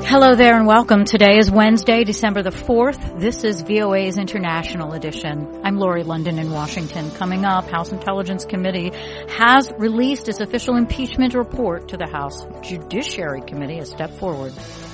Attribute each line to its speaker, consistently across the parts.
Speaker 1: Hello there and welcome. Today is Wednesday, December the 4th. This is VOA's International Edition. I'm Lori London in Washington. Coming up, House Intelligence Committee has released its official impeachment report to the House Judiciary Committee, a step forward.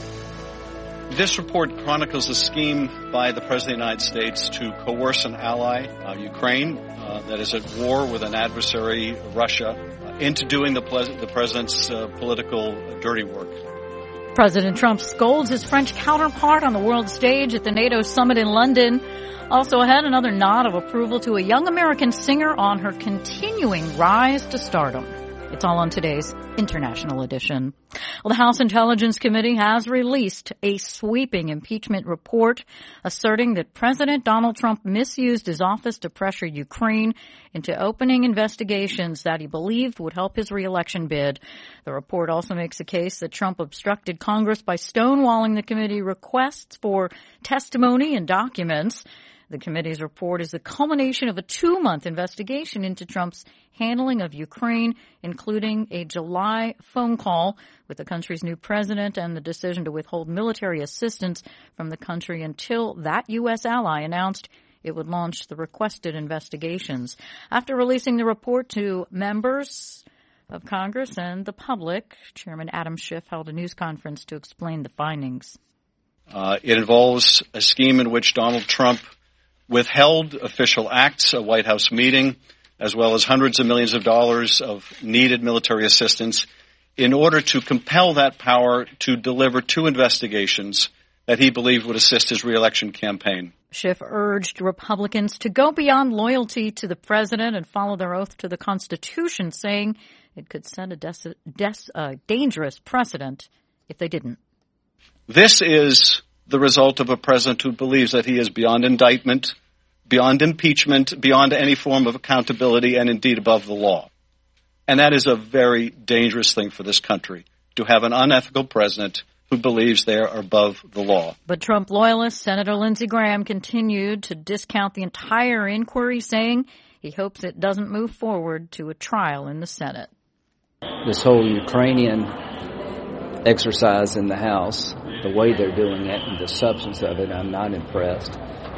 Speaker 2: This report chronicles a scheme by the President of the United States to coerce an ally, Ukraine, that is at war with an adversary, Russia, into doing the President's political dirty work.
Speaker 1: President Trump scolds his French counterpart on the world stage at the NATO summit in London. Also ahead, another nod of approval to a young American singer on her continuing rise to stardom. It's all on today's International Edition. Well, the House Intelligence Committee has released a sweeping impeachment report asserting that President Donald Trump misused his office to pressure Ukraine into opening investigations that he believed would help his reelection bid. The report also makes a case that Trump obstructed Congress by stonewalling the committee requests for testimony and documents. The committee's report is the culmination of a 2-month investigation into Trump's handling of Ukraine, including a July phone call with the country's new president and the decision to withhold military assistance from the country until that U.S. ally announced it would launch the requested investigations. After releasing the report to members of Congress and the public, Chairman Adam Schiff held a news conference to explain the findings.
Speaker 2: It involves a scheme in which Donald Trump withheld official acts, a White House meeting, as well as hundreds of millions of dollars of needed military assistance in order to compel that power to deliver 2 investigations that he believed would assist his reelection campaign.
Speaker 1: Schiff urged Republicans to go beyond loyalty to the president and follow their oath to the Constitution, saying it could set a dangerous precedent if they didn't.
Speaker 2: This is the result of a president who believes that he is beyond indictment, beyond impeachment, beyond any form of accountability, and indeed above the law. And that is a very dangerous thing for this country, to have an unethical president who believes they are above the law.
Speaker 1: But Trump loyalist Senator Lindsey Graham continued to discount the entire inquiry, saying he hopes it doesn't move forward to a trial in the Senate.
Speaker 3: This whole Ukrainian exercise in the House, the way they're doing it and the substance of it, I'm not impressed.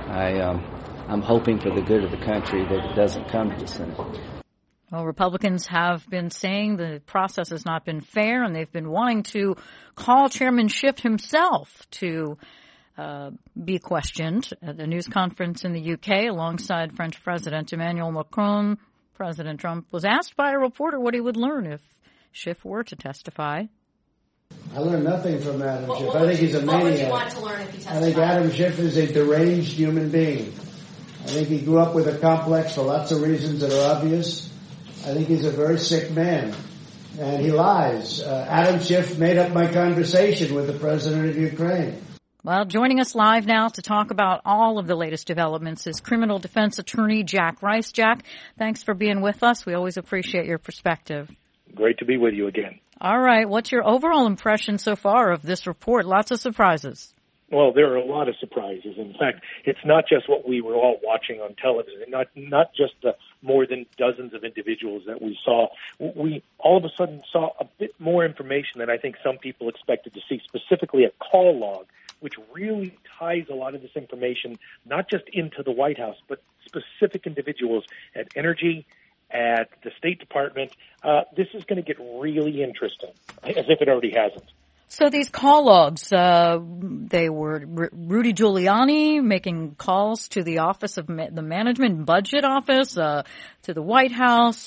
Speaker 3: I'm hoping for the good of the country that it doesn't come to the Senate.
Speaker 1: Well, Republicans have been saying the process has not been fair, and they've been wanting to call Chairman Schiff himself to be questioned at a news conference in the UK alongside French President Emmanuel Macron. President Trump was asked by a reporter what he would learn if Schiff were to testify.
Speaker 4: I learned nothing from Adam Schiff. I think he's a maniac.
Speaker 5: What would you want to learn if he testified?
Speaker 4: I think Adam Schiff is a deranged human being. I think he grew up with a complex for lots of reasons that are obvious. I think he's a very sick man, and he lies. Adam Schiff made up my conversation with the president of Ukraine.
Speaker 1: Well, joining us live now to talk about all of the latest developments is criminal defense attorney Jack Rice. Jack, thanks for being with us. We always appreciate your perspective.
Speaker 6: Great to be with you again.
Speaker 1: All right. What's your overall impression so far of this report? Lots of surprises.
Speaker 6: Well, there are a lot of surprises. In fact, it's not just what we were all watching on television, not just the more than dozens of individuals that we saw. We all of a sudden saw a bit more information than I think some people expected to see, specifically a call log, which really ties a lot of this information not just into the White House, but specific individuals at Energy, at the State Department. This is going to get really interesting, as if it already hasn't.
Speaker 1: So these call logs, they were Rudy Giuliani making calls to the Office of the Management and Budget Office, to the White House.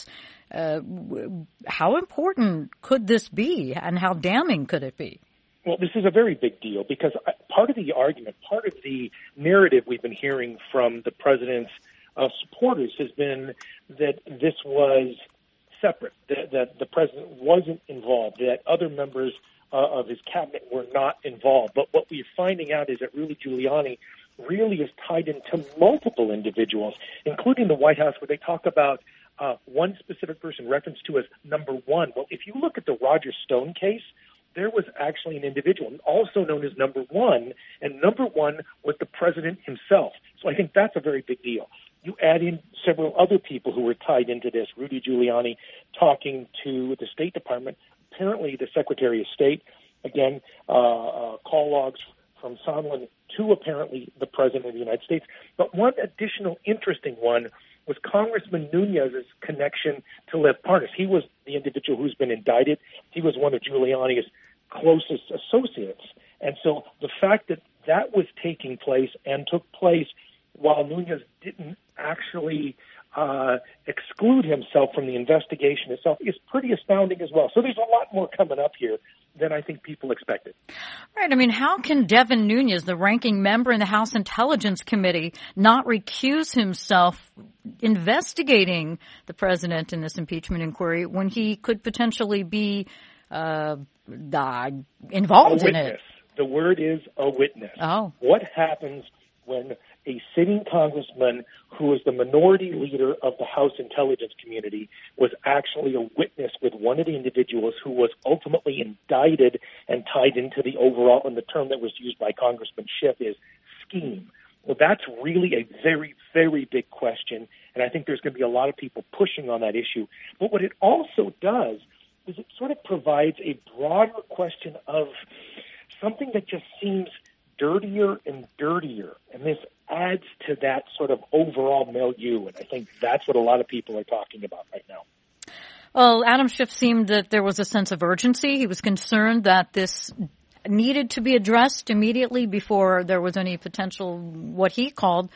Speaker 1: How important could this be, and how damning could it be?
Speaker 6: Well, this is a very big deal because part of the argument, part of the narrative we've been hearing from the president's supporters has been that this was separate, that the president wasn't involved, that other members of his cabinet were not involved. But what we're finding out is that Rudy Giuliani really is tied into multiple individuals, including the White House, where they talk about one specific person referenced to as number one. Well, if you look at the Roger Stone case, there was actually an individual also known as number one, and number one was the president himself. So I think that's a very big deal. You add in several other people who were tied into this. Rudy Giuliani talking to the State Department, apparently the Secretary of State, again, call logs from Sondland to apparently the President of the United States. But one additional interesting one was Congressman Nunes's connection to Lev Parnas. He was the individual who's been indicted. He was one of Giuliani's closest associates. And so the fact that that was taking place and took place while Nunes didn't actually exclude himself from the investigation itself is pretty astounding as well. So there's a lot more coming up here than I think people expected.
Speaker 1: Right. I mean, how can Devin Nunes, the ranking member in the House Intelligence Committee, not recuse himself investigating the president in this impeachment inquiry when he could potentially be involved in it?
Speaker 6: The word is a witness.
Speaker 1: Oh.
Speaker 6: What happens when a sitting congressman who is the minority leader of the House Intelligence Committee was actually a witness with one of the individuals who was ultimately indicted and tied into the overall, and the term that was used by Congressman Schiff is scheme. Well, that's really a very, very big question, and I think there's going to be a lot of people pushing on that issue. But what it also does is it sort of provides a broader question of something that just seems dirtier and dirtier, and this adds to that sort of overall milieu, and I think that's what a lot of people are talking about right now.
Speaker 1: Well, Adam Schiff seemed that there was a sense of urgency. He was concerned that this needed to be addressed immediately before there was any potential, what he called,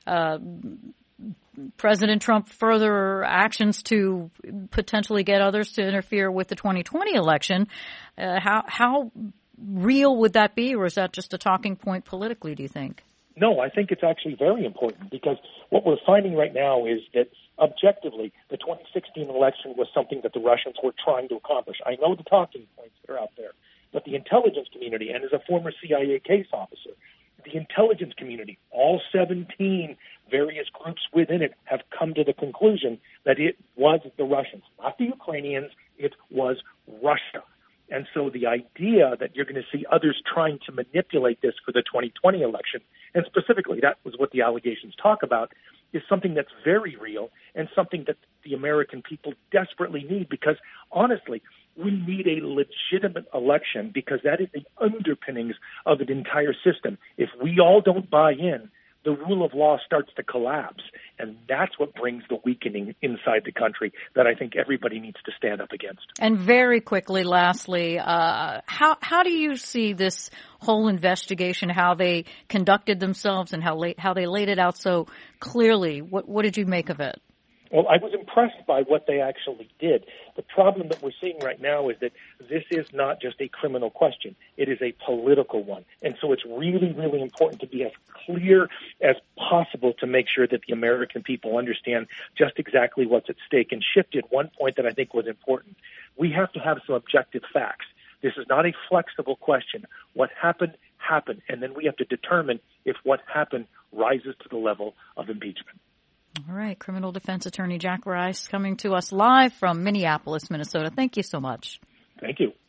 Speaker 1: President Trump further actions to potentially get others to interfere with the 2020 election. How real would that be, or is that just a talking point politically, do you think?
Speaker 6: No, I think it's actually very important, because what we're finding right now is that objectively the 2016 election was something that the Russians were trying to accomplish. I know the talking points that are out there, but the intelligence community, and as a former CIA case officer, the intelligence community, all 17 various groups within it, have come to the conclusion that it was the Russians, not the Ukrainians, it was Russia. And so the idea that you're going to see others trying to manipulate this for the 2020 election, and specifically that was what the allegations talk about, is something that's very real and something that the American people desperately need, because honestly, we need a legitimate election, because that is the underpinnings of an entire system. If we all don't buy in, the rule of law starts to collapse, and that's what brings the weakening inside the country that I think everybody needs to stand up against.
Speaker 1: And very quickly, lastly, how do you see this whole investigation, how they conducted themselves and how they laid it out so clearly? What did you make of it?
Speaker 6: Well, I was impressed by what they actually did. The problem that we're seeing right now is that this is not just a criminal question. It is a political one. And so it's really, really important to be as clear as possible to make sure that the American people understand just exactly what's at stake. And Schiff did one point that I think was important. We have to have some objective facts. This is not a flexible question. What happened, happened. And then we have to determine if what happened rises to the level of impeachment.
Speaker 1: All right. Criminal defense attorney Jack Rice coming to us live from Minneapolis, Minnesota. Thank you so much.
Speaker 6: Thank you.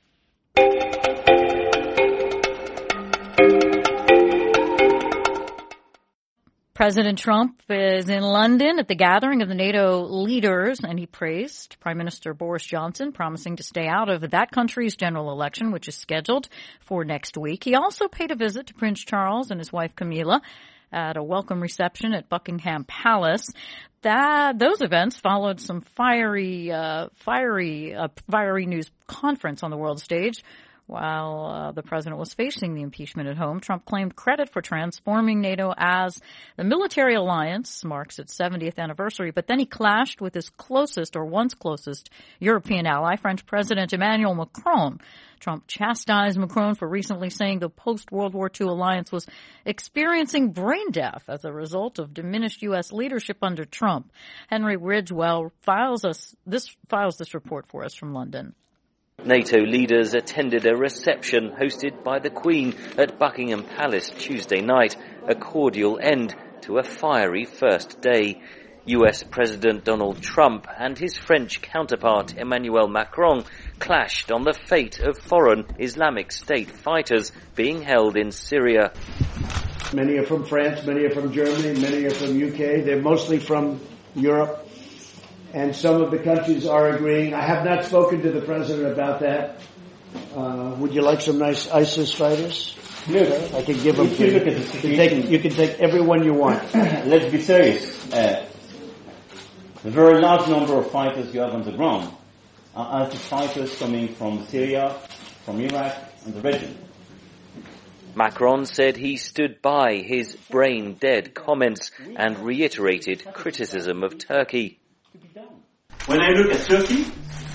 Speaker 1: President Trump is in London at the gathering of the NATO leaders, and he praised Prime Minister Boris Johnson, promising to stay out of that country's general election, which is scheduled for next week. He also paid a visit to Prince Charles and his wife Camilla at a welcome reception at Buckingham Palace. Those events followed some fiery news conference on the world stage. While the president was facing the impeachment at home, Trump claimed credit for transforming NATO as the military alliance marks its 70th anniversary. But then he clashed with his closest, or once closest, European ally, French President Emmanuel Macron. Trump chastised Macron for recently saying the post-World War II alliance was experiencing brain death as a result of diminished U.S. leadership under Trump. Henry Ridgwell files this report for us from London.
Speaker 5: NATO leaders attended a reception hosted by the Queen at Buckingham Palace Tuesday night, a cordial end to a fiery first day. US President Donald Trump and his French counterpart Emmanuel Macron clashed on the fate of foreign Islamic State fighters being held in Syria.
Speaker 4: Many are from France, many are from Germany, many are from UK. They're mostly from Europe. And some of the countries are agreeing. I have not spoken to the president about that. Would you like some nice ISIS fighters?
Speaker 7: Look,
Speaker 4: I can give them to you.
Speaker 7: Look at the situation.
Speaker 4: You can take everyone you want.
Speaker 7: Let's be serious. The very large number of fighters you have on the ground are ISIS fighters coming from Syria, from Iraq, and the region.
Speaker 5: Macron said he stood by his brain-dead comments and reiterated criticism of Turkey.
Speaker 7: When I look at Turkey,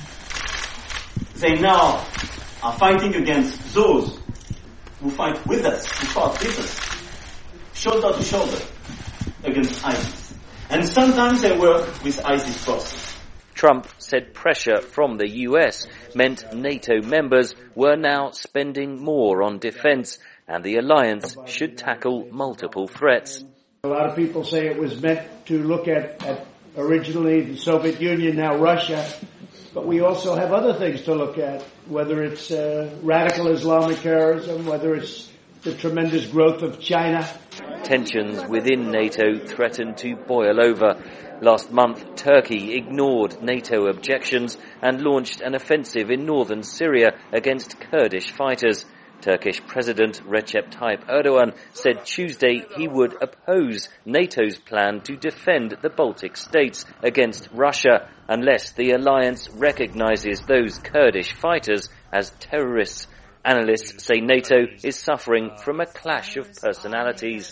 Speaker 7: they now are fighting against those who fight with us, who fought with us, shoulder to shoulder, against ISIS. And sometimes they work with ISIS forces.
Speaker 5: Trump said pressure from the US meant NATO members were now spending more on defense, and the alliance should tackle multiple threats.
Speaker 4: A lot of people say it was meant to look at originally the Soviet Union, now Russia, but we also have other things to look at, whether it's radical Islamic terrorism, whether it's the tremendous growth of China.
Speaker 5: Tensions within NATO threaten to boil over. Last month, Turkey ignored NATO objections and launched an offensive in northern Syria against Kurdish fighters. Turkish President Recep Tayyip Erdogan said Tuesday he would oppose NATO's plan to defend the Baltic states against Russia unless the alliance recognizes those Kurdish fighters as terrorists. Analysts say NATO is suffering from a clash of personalities.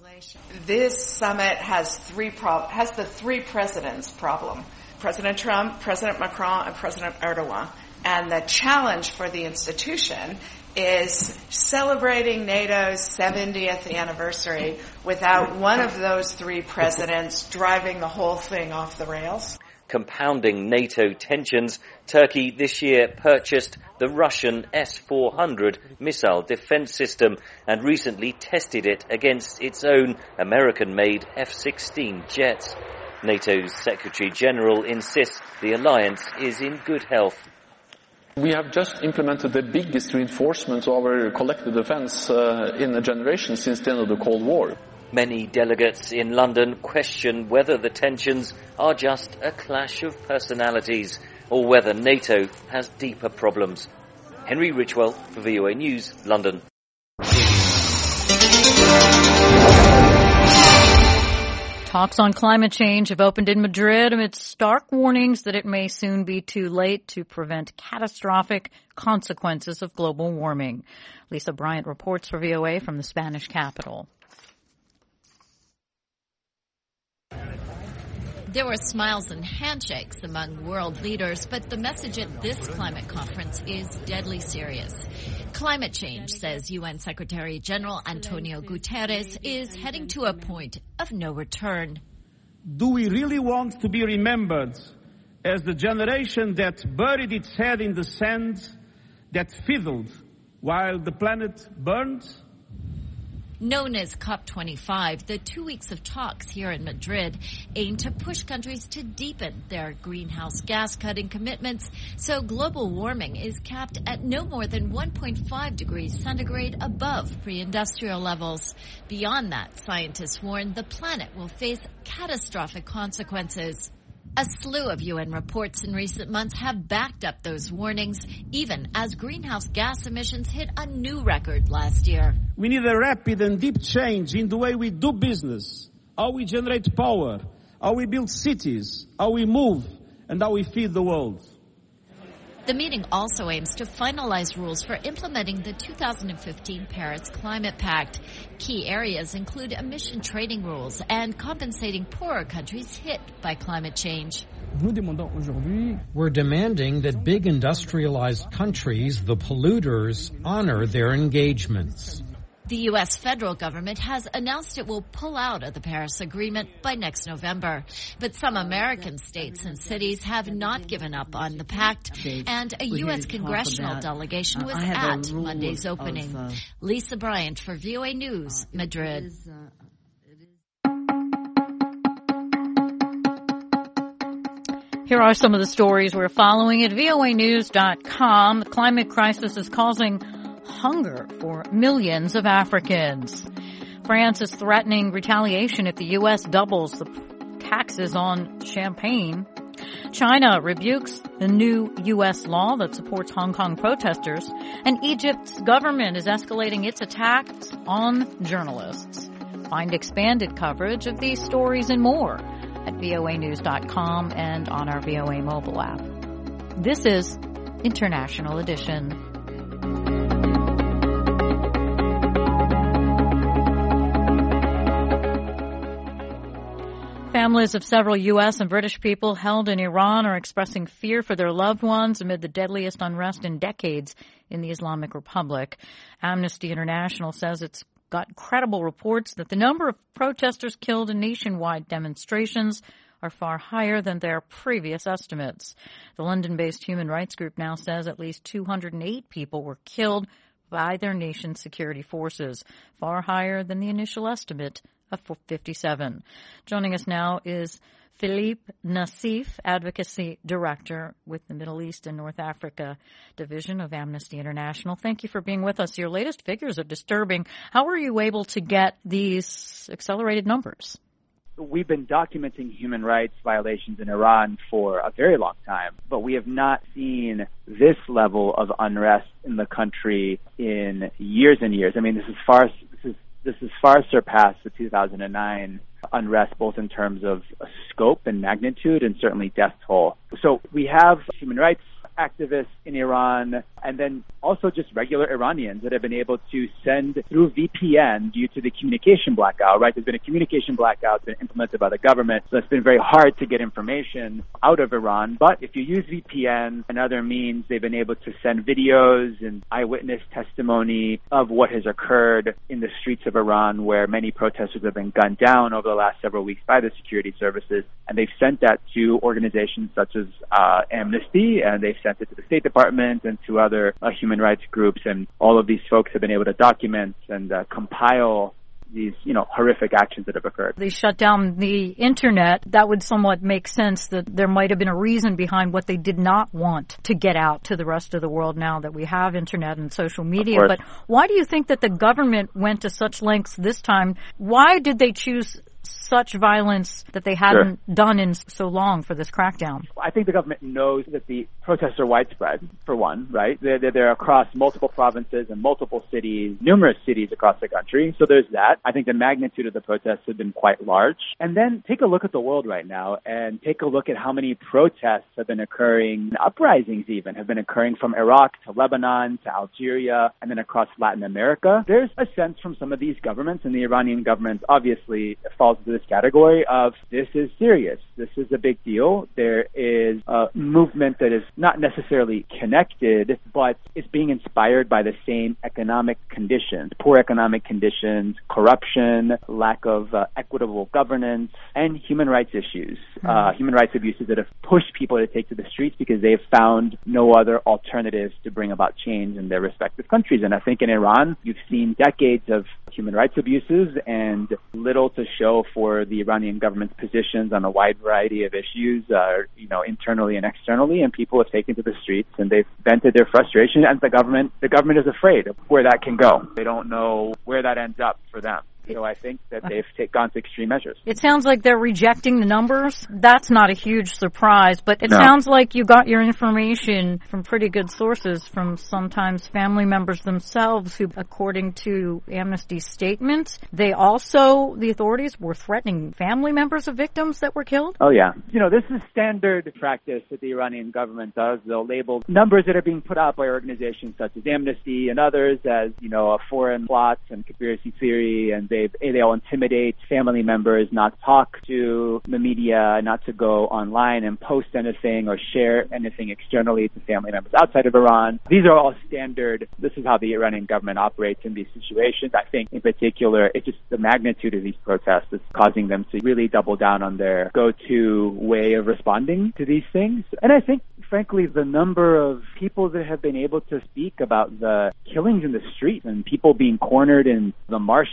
Speaker 8: This summit has the three presidents problem. President Trump, President Macron, and President Erdogan. And the challenge for the institution is celebrating NATO's 70th anniversary without one of those three presidents driving the whole thing off the rails.
Speaker 5: Compounding NATO tensions, Turkey this year purchased the Russian S-400 missile defense system and recently tested it against its own American-made F-16 jets. NATO's Secretary General insists the alliance is in good health.
Speaker 9: We have just implemented the biggest reinforcement of our collective defense in a generation since the end of the Cold War.
Speaker 5: Many delegates in London question whether the tensions are just a clash of personalities or whether NATO has deeper problems. Henry Richwell for VOA News, London.
Speaker 1: Talks on climate change have opened in Madrid amid stark warnings that it may soon be too late to prevent catastrophic consequences of global warming. Lisa Bryant reports for VOA from the Spanish capital.
Speaker 10: There were smiles and handshakes among world leaders, but the message at this climate conference is deadly serious. Climate change, says UN Secretary General Antonio Guterres, is heading to a point of no return.
Speaker 11: Do we really want to be remembered as the generation that buried its head in the sand, that fiddled while the planet burned?
Speaker 10: Known as COP25, the 2 weeks of talks here in Madrid aim to push countries to deepen their greenhouse gas cutting commitments so global warming is capped at no more than 1.5 degrees centigrade above pre-industrial levels. Beyond that, scientists warn the planet will face catastrophic consequences. A slew of UN reports in recent months have backed up those warnings, even as greenhouse gas emissions hit a new record last year.
Speaker 11: We need a rapid and deep change in the way we do business, how we generate power, how we build cities, how we move, and how we feed the world.
Speaker 10: The meeting also aims to finalize rules for implementing the 2015 Paris Climate Pact. Key areas include emission trading rules and compensating poorer countries hit by climate change.
Speaker 12: We're demanding that big industrialized countries, the polluters, honor their engagements.
Speaker 10: The U.S. federal government has announced it will pull out of the Paris Agreement by next November. But some American states and cities have not given up on the pact, and a U.S. congressional delegation was at Monday's opening. Lisa Bryant for VOA News, Madrid.
Speaker 1: Here are some of the stories we're following at voanews.com. The climate crisis is causing hunger for millions of Africans. France is threatening retaliation if the U.S. doubles the taxes on champagne. China rebukes the new U.S. law that supports Hong Kong protesters, and Egypt's government is escalating its attacks on journalists. Find expanded coverage of these stories and more at voanews.com and on our VOA mobile app. This is International Edition. Families of several U.S. and British people held in Iran are expressing fear for their loved ones amid the deadliest unrest in decades in the Islamic Republic. Amnesty International says it's got credible reports that the number of protesters killed in nationwide demonstrations are far higher than their previous estimates. The London-based human rights group now says at least 208 people were killed by their nation's security forces, far higher than the initial estimate of 57. Joining us now is Philippe Nassif, Advocacy Director with the Middle East and North Africa Division of Amnesty International. Thank you for being with us. Your latest figures are disturbing. How were you able to get these accelerated numbers?
Speaker 13: We've been documenting human rights violations in Iran for a very long time, but we have not seen this level of unrest in the country in years and years. I mean, this has far surpassed the 2009 unrest, both in terms of scope and magnitude, and certainly death toll. So we have human rights activists in Iran, and then also just regular Iranians that have been able to send through VPN due to the communication blackout, right? There's been a communication blackout been implemented by the government, so it's been very hard to get information out of Iran. But if you use VPN and other means, they've been able to send videos and eyewitness testimony of what has occurred in the streets of Iran, where many protesters have been gunned down over the last several weeks by the security services, and they've sent that to organizations such as Amnesty, and they've sent it to the State Department and to other human rights groups, and all of these folks have been able to document and compile these, horrific actions that have occurred.
Speaker 1: They shut down the internet. That would somewhat make sense that there might have been a reason behind what they did not want to get out to the rest of the world now that we have internet and social media. But why do you think that the government went to such lengths this time? Why did they choose such violence that they hadn't done in so long for this crackdown?
Speaker 13: I think the government knows that the protests are widespread, for one, right? They're across multiple provinces and multiple cities, numerous cities across the country. So there's that. I think the magnitude of the protests have been quite large. And then take a look at the world right now and take a look at how many protests have been occurring, uprisings even, have been occurring from Iraq to Lebanon to Algeria and then across Latin America. There's a sense from some of these governments, and the Iranian government obviously falls into this category of this is serious. This is a big deal. There is a movement that is not necessarily connected, but is being inspired by the same economic conditions, poor economic conditions, corruption, lack of equitable governance, and human rights issues, human rights abuses that have pushed people to take to the streets because they have found no other alternatives to bring about change in their respective countries. And I think in Iran, you've seen decades of human rights abuses and little to show for the Iranian government's positions on a wide variety of issues, internally and externally, and people have taken to the streets and they've vented their frustration, and the government is afraid of where that can go. They don't know where that ends up for them. So I think that they've gone to extreme measures.
Speaker 1: It sounds like they're rejecting the numbers. That's not a huge surprise, but it sounds like you got your information from pretty good sources, from sometimes family members themselves who, according to Amnesty's statements, the authorities were threatening family members of victims that were killed?
Speaker 13: Oh, yeah. This is standard practice that the Iranian government does. They'll label numbers that are being put out by organizations such as Amnesty and others as, a foreign plot and conspiracy theory, and they'll intimidate family members not to talk to the media, not to go online and post anything or share anything externally to family members outside of Iran. These are all standard. This is how the Iranian government operates in these situations. I think in particular, it's just the magnitude of these protests is causing them to really double down on their go-to way of responding to these things. And I think, frankly, the number of people that have been able to speak about the killings in the street and people being cornered in the marshes. And one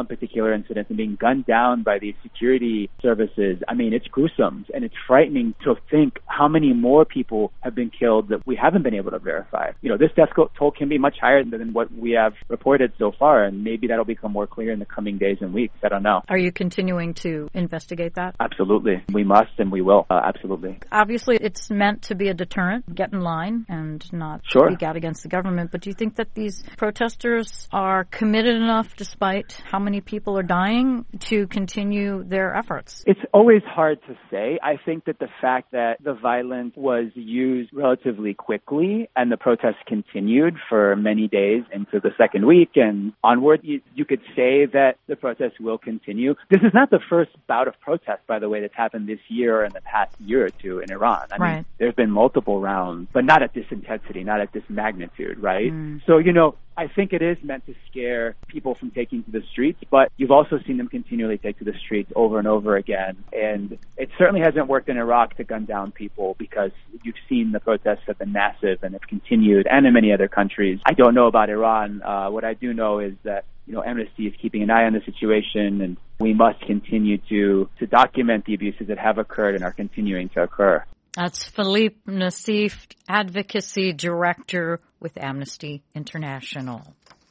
Speaker 13: particular incident and being gunned down by these security services, I mean, it's gruesome and it's frightening to think how many more people have been killed that we haven't been able to verify. This death toll can be much higher than what we have reported so far, and maybe that'll become more clear in the coming days and weeks. I don't know.
Speaker 1: Are you continuing to investigate that?
Speaker 13: Absolutely. We must and we will. Absolutely.
Speaker 1: Obviously, it's meant to be a deterrent, get in line and not speak out against the government. But do you think that these protesters are committed enough, despite how many people are dying, to continue their efforts?
Speaker 13: It's always hard to say. I think that the fact that the violence was used relatively quickly and the protests continued for many days into the second week and onward, you could say that the protests will continue. This is not the first bout of protest, by the way, that's happened this year or in the past year or two in Iran. I mean, there's been multiple rounds, but not at this intensity, not at this magnitude, right? So, I think it is meant to scare people from taking to the streets, but you've also seen them continually take to the streets over and over again. And it certainly hasn't worked in Iraq to gun down people, because you've seen the protests have been massive and have continued, and in many other countries. I don't know about Iran. What I do know is that Amnesty is keeping an eye on the situation, and we must continue to document the abuses that have occurred and are continuing to occur.
Speaker 1: That's Philippe Nassif, Advocacy Director with Amnesty International.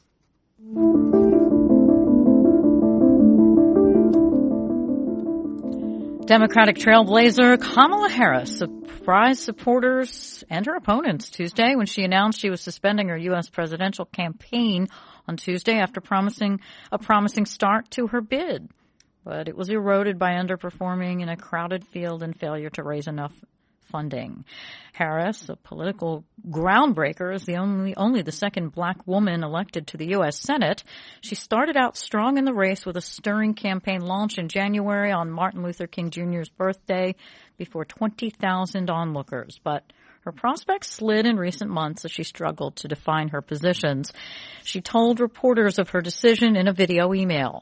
Speaker 1: Democratic trailblazer Kamala Harris surprised supporters and her opponents Tuesday when she announced she was suspending her U.S. presidential campaign on Tuesday after promising a promising start to her bid. But it was eroded by underperforming in a crowded field and failure to raise enough funding. Harris, a political groundbreaker, is only the second black woman elected to the U.S. Senate. She started out strong in the race with a stirring campaign launch in January on Martin Luther King Jr.'s birthday before 20,000 onlookers. But her prospects slid in recent months as she struggled to define her positions. She told reporters of her decision in a video email.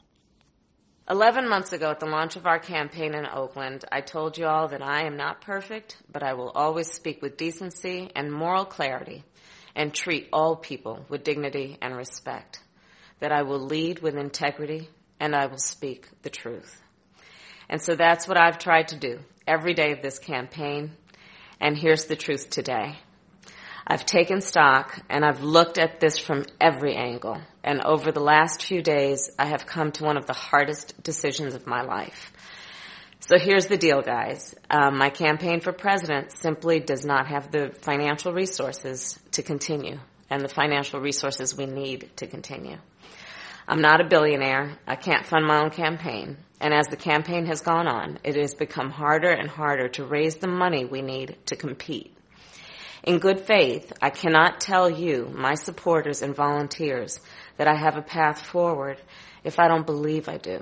Speaker 14: 11 months ago at the launch of our campaign in Oakland, I told you all that I am not perfect, but I will always speak with decency and moral clarity and treat all people with dignity and respect, that I will lead with integrity and I will speak the truth. And so that's what I've tried to do every day of this campaign, and here's the truth today. I've taken stock and I've looked at this from every angle. And over the last few days, I have come to one of the hardest decisions of my life. So here's the deal, guys. My campaign for president simply does not have the financial resources to continue, and the financial resources we need to continue. I'm not a billionaire. I can't fund my own campaign. And as the campaign has gone on, it has become harder and harder to raise the money we need to compete. In good faith, I cannot tell you, my supporters and volunteers, that I have a path forward if I don't believe I do.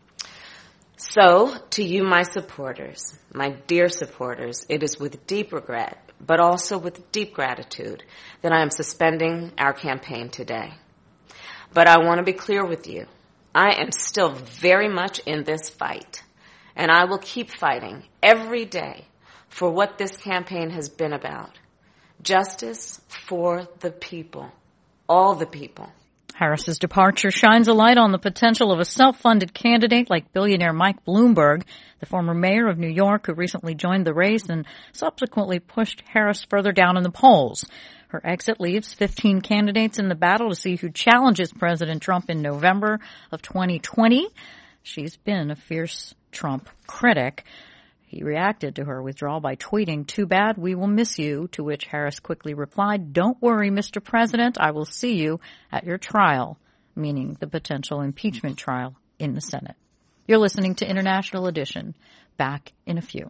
Speaker 14: So, to you, my supporters, my dear supporters, it is with deep regret, but also with deep gratitude, that I am suspending our campaign today. But I want to be clear with you. I am still very much in this fight, and I will keep fighting every day for what this campaign has been about. Justice for the people, all the people.
Speaker 1: Harris's departure shines a light on the potential of a self-funded candidate like billionaire Mike Bloomberg, the former mayor of New York who recently joined the race and subsequently pushed Harris further down in the polls. Her exit leaves 15 candidates in the battle to see who challenges President Trump in November of 2020. She's been a fierce Trump critic. He reacted to her withdrawal by tweeting, "Too bad, we will miss you," to which Harris quickly replied, "Don't worry, Mr. President, I will see you at your trial," meaning the potential impeachment trial in the Senate. You're listening to International Edition. Back in a few.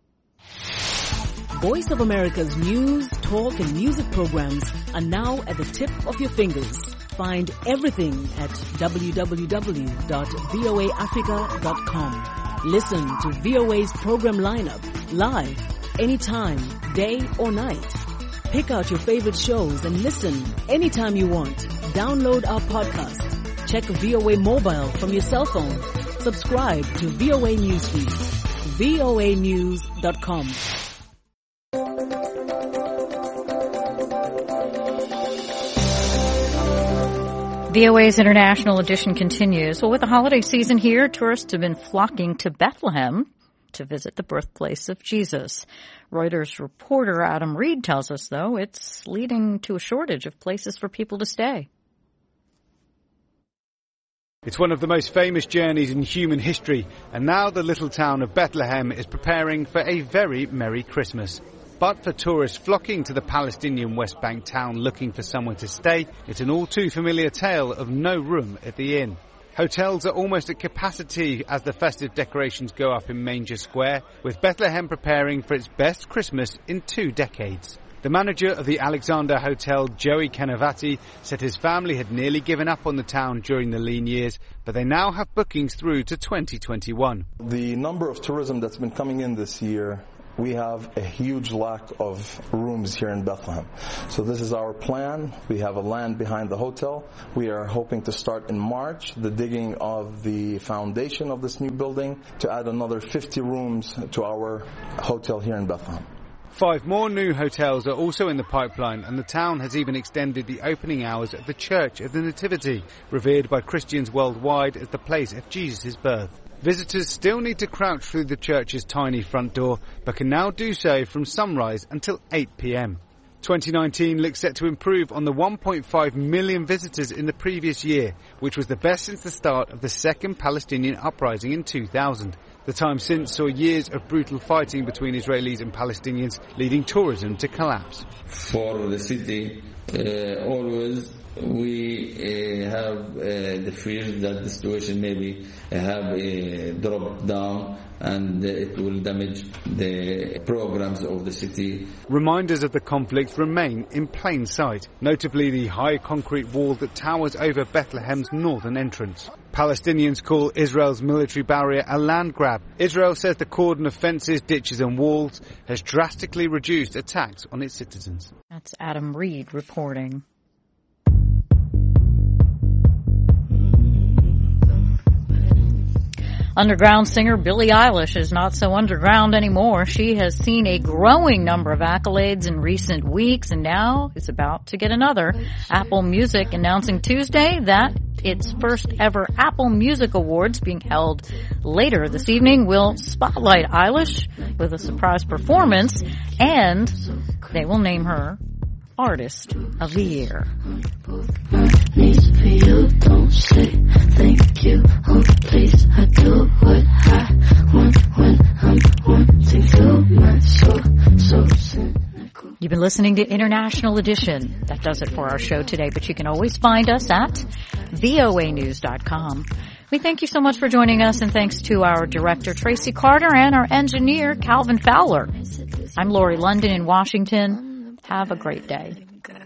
Speaker 15: Voice of America's news, talk, and music programs are now at the tip of your fingers. Find everything at www.voaafrica.com. Listen to VOA's program lineup live, anytime, day or night. Pick out your favorite shows and listen anytime you want. Download our podcast. Check VOA Mobile from your cell phone. Subscribe to VOA Newsfeed. voanews.com.
Speaker 1: VOA's International Edition continues. Well, with the holiday season here, tourists have been flocking to Bethlehem to visit the birthplace of Jesus. Reuters reporter Adam Reed tells us, though, it's leading to a shortage of places for people to stay.
Speaker 16: It's one of the most famous journeys in human history, and now the little town of Bethlehem is preparing for a very merry Christmas. But for tourists flocking to the Palestinian West Bank town looking for somewhere to stay, it's an all too familiar tale of no room at the inn. Hotels are almost at capacity as the festive decorations go up in Manger Square, with Bethlehem preparing for its best Christmas in 2 decades. The manager of the Alexander Hotel, Joey Kenavati, said his family had nearly given up on the town during the lean years, but they now have bookings through to 2021.
Speaker 17: The number of tourism that's been coming in this year, we have a huge lack of rooms here in Bethlehem. So this is our plan. We have a land behind the hotel. We are hoping to start in March the digging of the foundation of this new building to add another 50 rooms to our hotel here in Bethlehem.
Speaker 16: 5 more new hotels are also in the pipeline, and the town has even extended the opening hours of the Church of the Nativity, revered by Christians worldwide as the place of Jesus' birth. Visitors still need to crouch through the church's tiny front door, but can now do so from sunrise until 8 p.m. 2019 looks set to improve on the 1.5 million visitors in the previous year, which was the best since the start of the second Palestinian uprising in 2000. The time since saw years of brutal fighting between Israelis and Palestinians, leading tourism to collapse.
Speaker 18: For the city, always we have the fear that the situation maybe have dropped down and it will damage the programs of the city.
Speaker 16: Reminders of the conflict remain in plain sight, notably the high concrete wall that towers over Bethlehem's northern entrance. Palestinians call Israel's military barrier a land grab. Israel says the cordon of fences, ditches and walls has drastically reduced attacks on its citizens.
Speaker 1: That's Adam Reed reporting. Underground singer Billie Eilish is not so underground anymore. She has seen a growing number of accolades in recent weeks and now is about to get another. Apple Music announcing Tuesday that its first ever Apple Music Awards, being held later this evening, will spotlight Eilish with a surprise performance, and they will name her Artist of the Year. Don't say thank you, oh please, I do what I want when I'm wanting to, my soul, so cynical. You've been listening to International Edition. That does it for our show today, but you can always find us at voanews.com. We thank you so much for joining us, and thanks to our director, Tracy Carter, and our engineer, Calvin Fowler. I'm Lori London in Washington. Have a great day.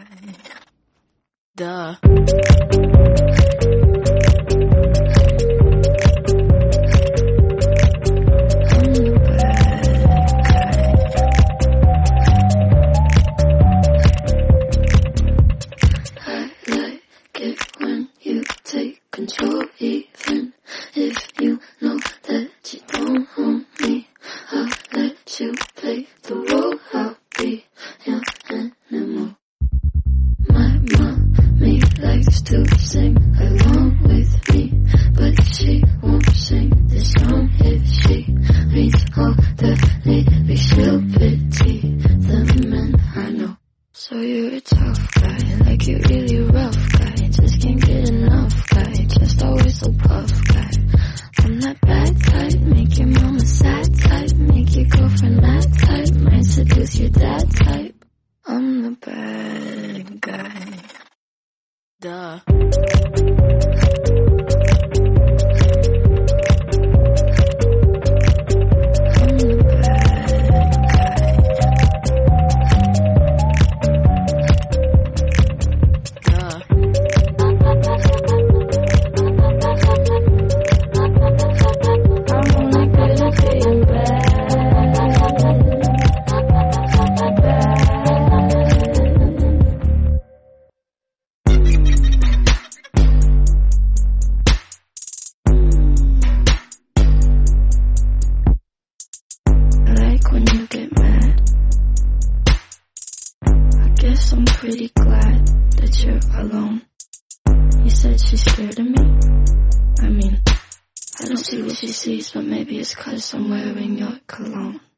Speaker 1: Duh. Control, even if you know that you don't own me. I'll let you play the role. I'll be your animal. My mommy likes to sing along with me, but she won't sing this song if she reads all the lyrics. She'll pity the men I know. So you're a tough guy, like you're really rough guy. Just can't get enough guy, just always so puff guy. I'm that bad type, make your mama sad type, make your girlfriend mad type, might seduce your dad type. I'm the bad guy. Duh. I'm pretty glad that you're alone.
Speaker 19: Mommy said she's scared of me. I mean, I don't see what she sees, but maybe it's 'cause I'm wearing your cologne.